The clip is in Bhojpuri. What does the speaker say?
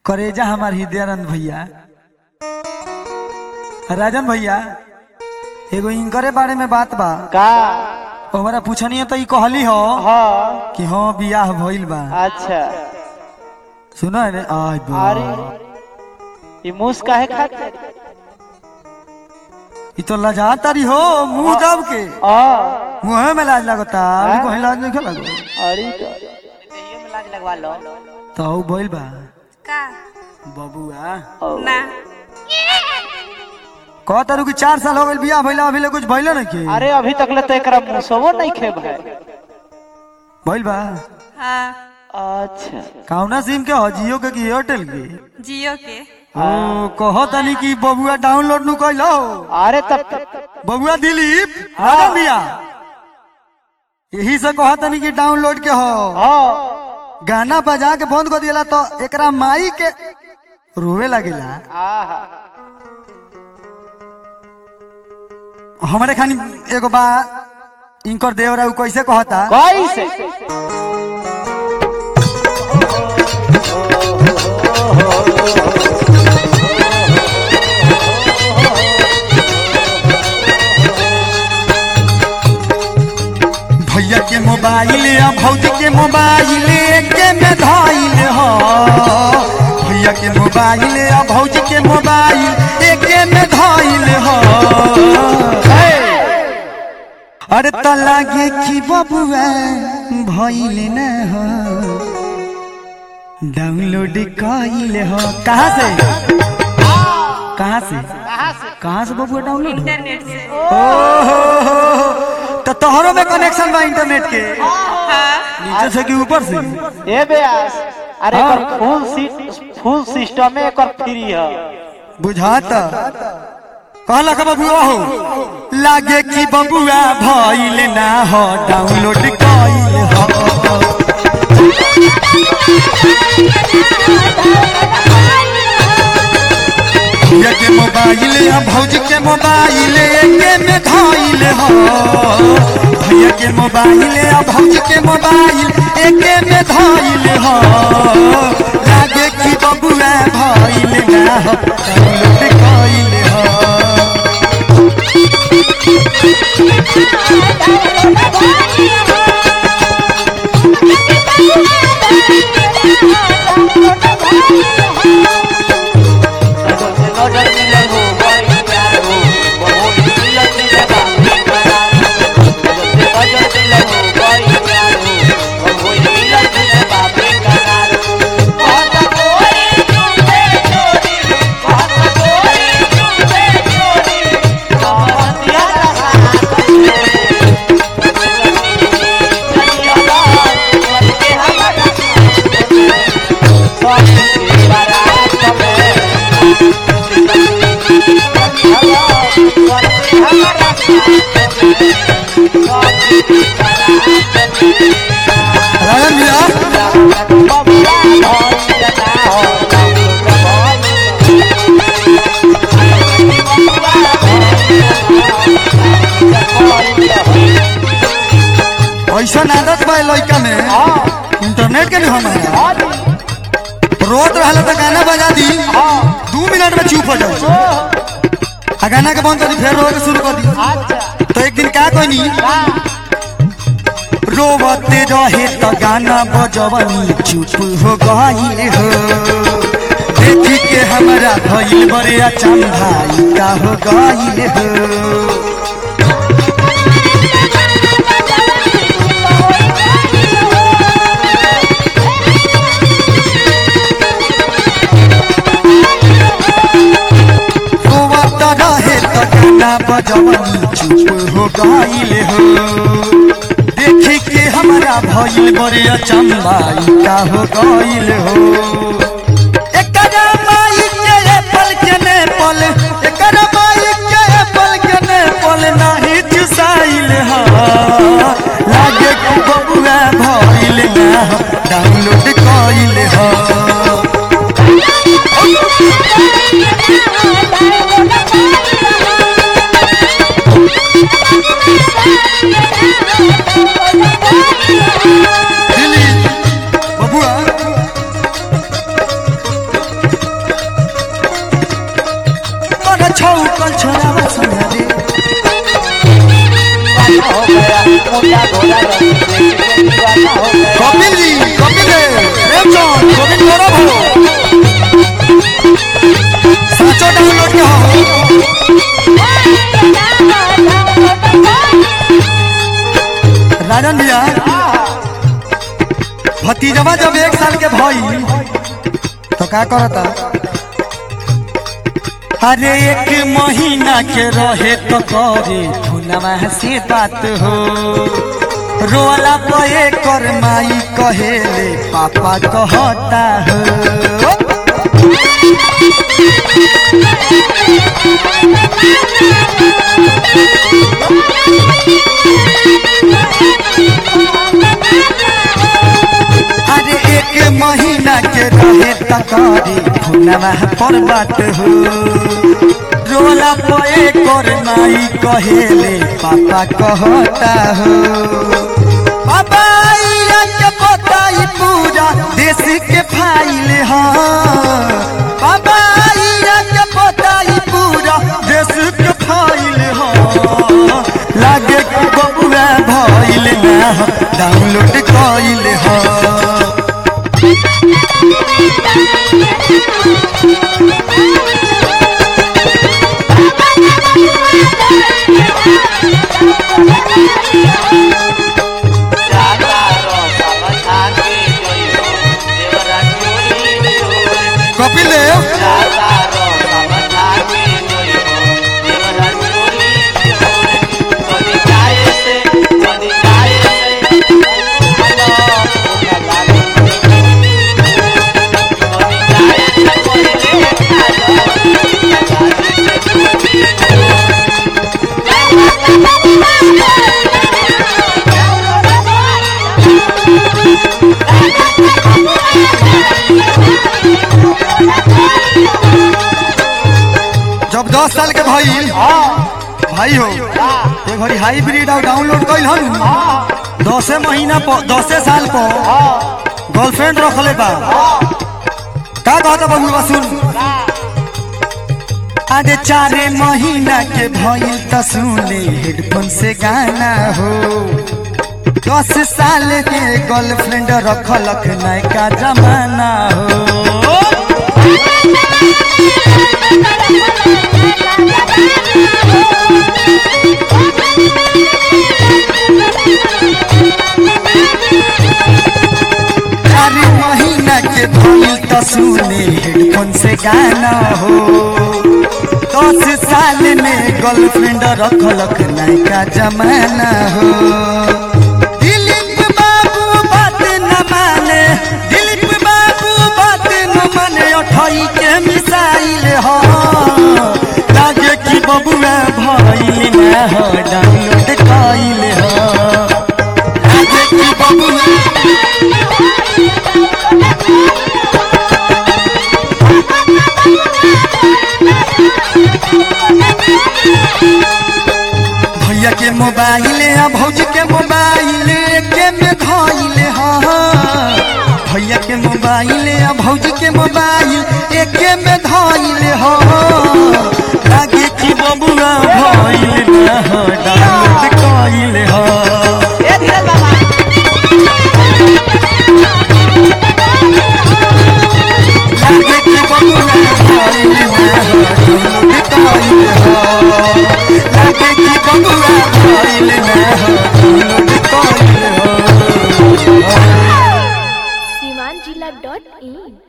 करेजा हमार हृदयानंद भैया राजन भैया एगो इनकरे बारे में बात बा का हमारा पूछनी है तो ई कहली हो हाँ कि हाँ बियाह भइल बा। अच्छा सुनो है ने आज अरे ये मूस काहे खाते ई तो लजा तारी हो मुंह दब के मुंह में लाज लगता अभी कोई लाज नहीं लगो अरे देहियो में लाज लगवा लो तो भइल बा का बबुआ ना कहतारू कि 4 साल हो गइल बियाह भइला अभी ले कुछ भइले नहीं के अरे अभी तक ले तो एकरा मुसवो नहीं खे भाई भइल बा। हाँ अच्छा कौना सिम के हो जियो के कि एयरटेल के जियो के ओ कहो तनी कि बबुआ डाउनलोड नु कइलो अरे तब बबुआ दिलीप राजा भैया यही से कहा तनी कि डाउनलोड के हो हाँ गाना बजा के बंद कर दिला तो एकरा माई के रोवे लगेला। आहा हमारे खानी एगो बा इनकर देवरा उ कैसे कहता कैसे भैया के मोबाइल या भौजी के मोबाइल के में धइल हो भैया के मोबाइल या भौजी के मोबाइल एके में धइल हो अरे त लागे कि बबुआ भइल न हो डाउनलोड कइल हो कहाँ से कहाँ से बबुआ डाउनलोड इंटरनेट से तो तोहरों में कनेक्शन बा इंटरनेट के हाँ नीचे से कि ऊपर से ए बेस अरे एकर फुल सिस्टम में एकर फ्री है बुझाता कहला का बबुआ हो लागे कि बबुआ भइल ना हो डाउनलोड कइल हो भैया के मोबाइल या भौजी के मोबाइल एके में धइल हो भैया के मोबाइल या भौजी के मोबाइल एके में धइल हो लागे कि बबुआ भइल ना हो डाउनलोड कइल हो राजन भैया ऐसा आदत बा लड़का में इंटरनेट के भी हमारा रोत रहला तो गाना बजा दी 2 मिनट में चुप हो जाओ आ गाना के बंद कर दी फिर रोके शुरू कर दी तो एक दिन क्या कहनी रोवते रहे तो गाना बजवनी चुप हो गई हो देखी के हमारा भइल बड़े अचंभाई का हो गई हो बजवनी चुप हो गइल हो देखी के हमारा भइल बड़े अचंभाई का हो गइल हो एकरा माई के पल के ने पल एकरा माई के पल के ने पल नाही चुसाइल हो लागे कि बबुआ भइल ना डाउनलोड कइल हो हो गया मुंडा घोड़ा रंग देख के दीवाना हो गया। कपिल जी कपिल प्रेमचंद गोविंद गौरव हो साचो डाउनलोड के हो राजन भैया भतीजवा जब 1 साल के भई तो का करता अरे 1 महीना के रहे तो करे खुनवा से बात हो रोला पे कर माई कहेले पापा कहता हो अरे 1 महीना के रहे तकारी खुनवा पर बात हो रोला पे कर माई कहेले पापा कहता हो पापा के बताई पूरा देश के फाइल हाँ पापा के बताई पूरा देश के फाइल हाँ लागे कि बबुआ भइल ना डाउनलोड कइल हाँ कपिल देव जब 10 साल के भाई भाई हो एक घड़ी हाइब्रिड और डाउनलोड कइल हन 10 महीना पर 10 साल पर गर्लफ्रेंड रखले बा का कहता बबुआ सुन आधे 4 महीना के भइल त सुने हेडफोन से गाना हो 10 साल के गर्लफ्रेंड रखलक नयका जमाना हो अरे महीना के भइल त सुने हेडफोन से गाना हो 10 साल में गर्लफ्रेंड रखलक नयका जमाना हो दिलीप बाबू बात न माने दिलीप बाबू बात न माने 28 के मिसाइल हो लागे कि बबुआ भइल ना हो डाउनलोड कइल हो लागे कि बबुआ भैया के मोबाइल आ भौजी के मोबाइल के में धइल हाँ भैया के मोबाइल आ भौजी के मोबाइल एक में धइल हाँ लागे कि बबुआ भइल ना डाउनलोड कइल हाँ ए धीरज बाबा लागे कि बबुआ भइल ना डाउनलोड कइल हाँ लागे कि बबुआ भइल ना डाउनलोड कइल हाँ Simanjila.in